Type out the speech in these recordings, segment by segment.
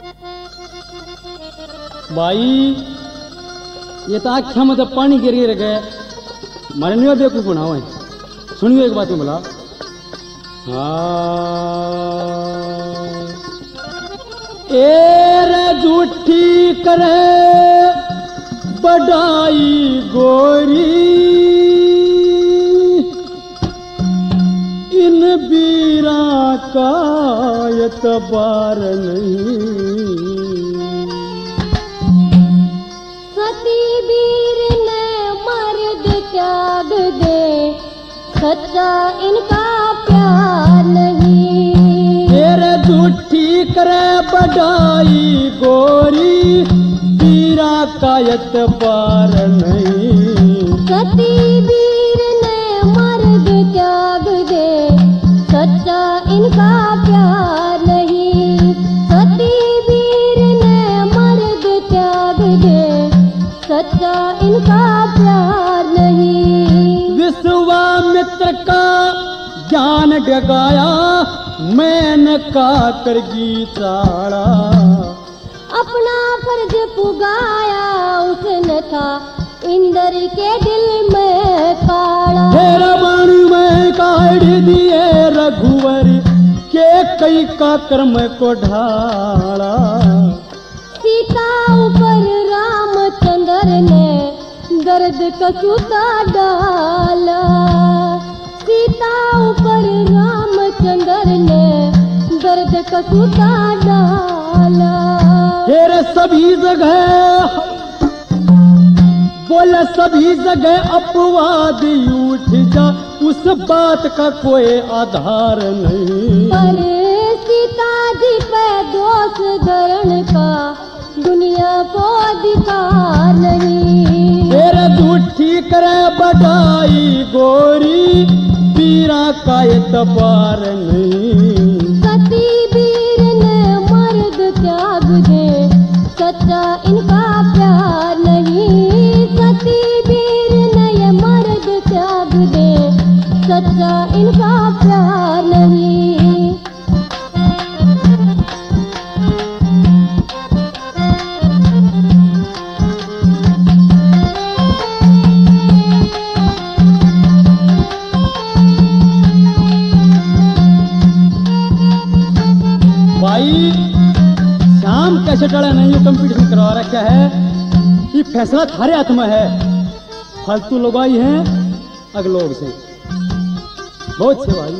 भाई ये तो आख्या मतलब पानी गिर गए मारे नहीं बेवकूफ बनाओ है। सुनियो एक बात में बोला रे झूठी करे बढ़ाई गोरी इन बीरा का एतबार नहीं। सती वीर ने मर्द त्याग दे सच्चा इनका प्यार नहीं। तेरे झूठी करे बढ़ाई गोरी बीरा का एतबार नहीं। सती वीर ने मर्द त्याग दे सच्चा इनका प्यार नहीं। सती वीर ने मर्द त्याग दे सच्चा इनका प्यार नहीं। विश्वामित्र का ज्ञान डगाया मैंने का करगी ताड़ा। अपना फर्ज पुगाया उसने था इंद्र के दिल में काड़ा। तेरा वाणी में काढ़ दिए रघुवर के कई का कर्म को ढाला। सीता ऊपर रामचंद्र ने दर्द का सूता डाला। सीता ऊपर रामचंद्र ने दर्द का सूता डाला। तेरे सभी जगह बोले सभी जगह अपवाद उठ जा उस बात का कोई आधार नहीं। पर सीता जी पे दोष धरण का दुनिया को अधिकार नहीं। तेरे झूठी करे बढ़ाई गोरी पीरा का एतबार नहीं। सती वीर ने मर्द त्याग दे सच्चा इनका प्यार नहीं। सती वीर ने ये मर्द त्याग दे सच्चा इनका प्यार नहीं। भाई शाम कैसे टड़ा नहीं ये कंपटीशन करवा रखा है। ये फैसला थारे हाथ में है। फालतू लोग आई हैं अगलोग से बहुत अच्छे भाई।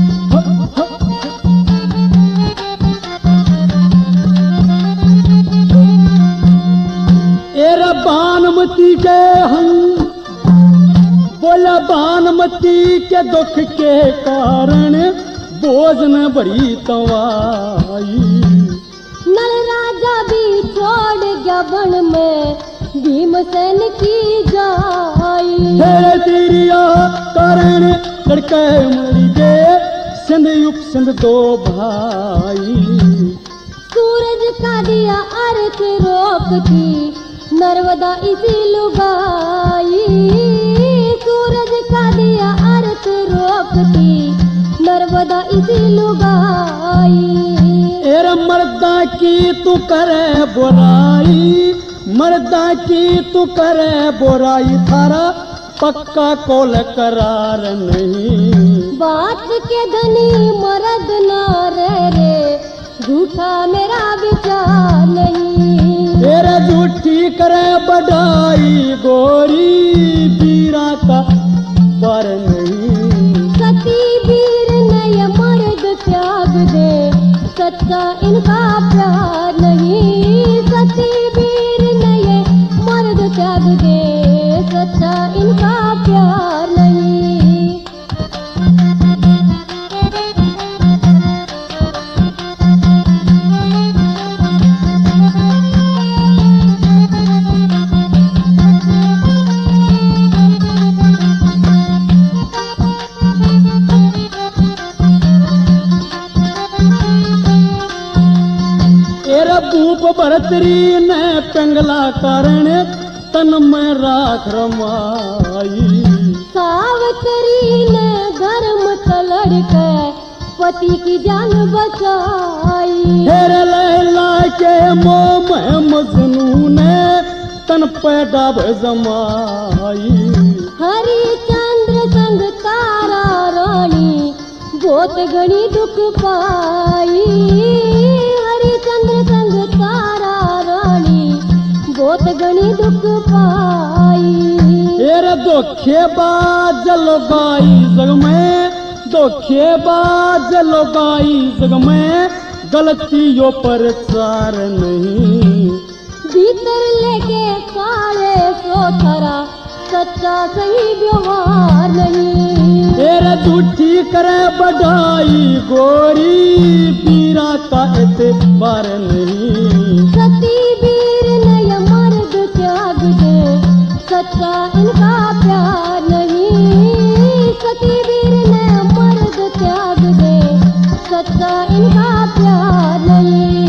एरा बानमती के हम बोला बानमती के दुख के कारण बोझ न बड़ी तवाई। नल राजा भी छोड़ गया वन में भीमसेन की जाई। तेरे तिरिया कारण लड़के मर गए सिंध युग सिंध दो भाई। सूरज का दिया अर्थ रोकती नर्मदा इसी लुगाई। सूरज का दिया अर्थ रोकती नर्मदा इसी लुगाई। एरा मर्दा की तू करे बुराई मर्दा की तू करे बुराई थारा पक्का कोल करार नहीं। बात के धनी मर्द ना रे झूठा मेरा विचार नहीं। तेरा झूठी करे बढ़ाई गोरी बीरा का पर नहीं। सती वीर ने ये मर्द त्याग दे सच्चा इनका प्यार नहीं। सती वीर ने ये मर्द त्याग दे सच्चा इनका प्यार नहीं। भूप भरतरी ने पिंगला कारण तन में राख रमाई। सावित्री ने धर्म तलड़ के पति की जान बचाई। हेर लैला के मोह में मजनू ने तन पैदा जमाई। हरिचंद्र संग तारा रानी बहुत घनी दुख पाई। हरिचंद्र संग तारा रानी बहुत घनी दुख पाई। तेरे धोखेबाज लोगाई जग में, धोखेबाज लोगाई जग में, गलतियों पर चार नहीं। भीतर लेके काले सोथरा सच्चा सही व्यवहार नहीं। तेरे झूठी करे बढ़ाई गोरी पीरा का एतबार नहीं। सती वीर नय मर्द त्याग दे सच्चा इनका प्यार नहीं। सती वीर नय मर्द त्याग दे सच्चा इनका प्यार नहीं।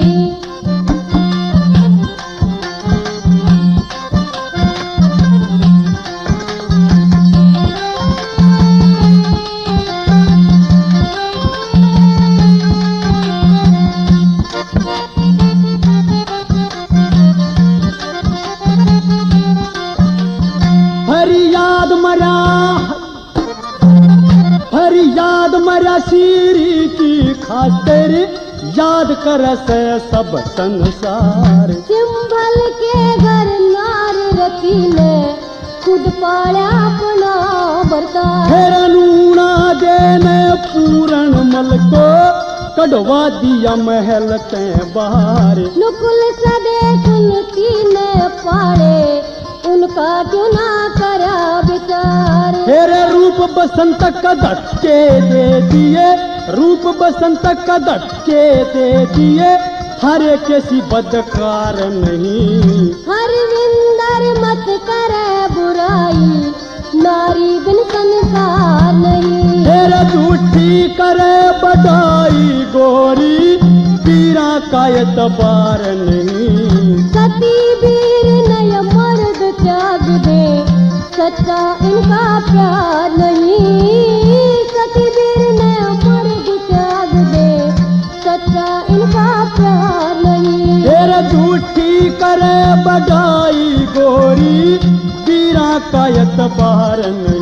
फरियाद मरा सीरी की खातिर याद कर से सब संसार। सिंभल के घर नार रखी ले खुद पाया अपना बरता। फिर नूना देने पूरन मल को कढ़वा दिया महल ते बाहर। नुकुल सदे सुनती ने पाड़े उनका क्यों ना करा विचार। तेरे रूप बसंत का धक्के दे दिए, रूप बसंत का धक्के दे दिए, हरे किसी बदकार नहीं। हरविंदर मत करे बुराई नारी बिन संसार नहीं। तेरे झूठी करे बढ़ाई गोरी पीरा का एतबार नहीं। सती वीर नय मर्द त्याग दे सच्चा इनका प्यार नहीं। सती वीर नय मर्द त्याग दे सच्चा इनका प्यार नहीं। तेरे झूठी करे बढ़ाई गोरी पीरा का एतबार नहीं।